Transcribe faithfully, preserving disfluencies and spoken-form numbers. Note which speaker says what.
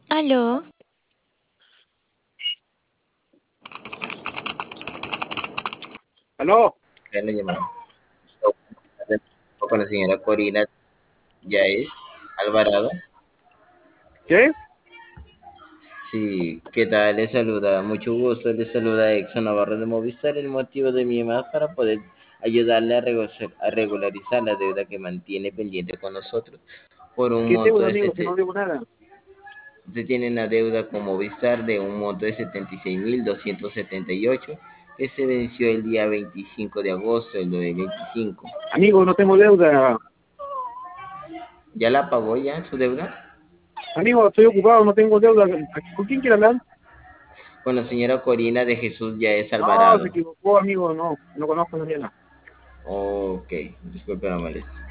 Speaker 1: Aló,
Speaker 2: ¿Aló?
Speaker 3: Ya lo llamaron. Con la señora Corina Yaez Alvarado.
Speaker 2: ¿Qué?
Speaker 3: Sí, ¿qué tal? Le saluda, mucho gusto, le saluda Exxon Navarro de Movistar. El motivo de mi llamada es para poder ayudarle a, rego- a regularizar la deuda que mantiene pendiente con nosotros por un
Speaker 2: ¿Qué
Speaker 3: monto
Speaker 2: deuda,
Speaker 3: de
Speaker 2: amigo? Si no
Speaker 3: sete-
Speaker 2: debo nada.
Speaker 3: usted tiene una deuda con Movistar de un monto de setenta y seis mil doscientos setenta y ocho que se venció el día veinticinco de agosto del dos mil veinticinco.
Speaker 2: Amigo, no tengo deuda.
Speaker 3: ¿Ya la pagó ya su deuda?
Speaker 2: Amigo, estoy ocupado, no tengo deuda. ¿Con quién quiere hablar?
Speaker 3: Con la señora Corina de Jesús Yaez
Speaker 2: No, se
Speaker 3: Alvarado.
Speaker 2: equivocó, amigo, no. No conozco a Daniela.
Speaker 3: Ok, disculpe la molestia.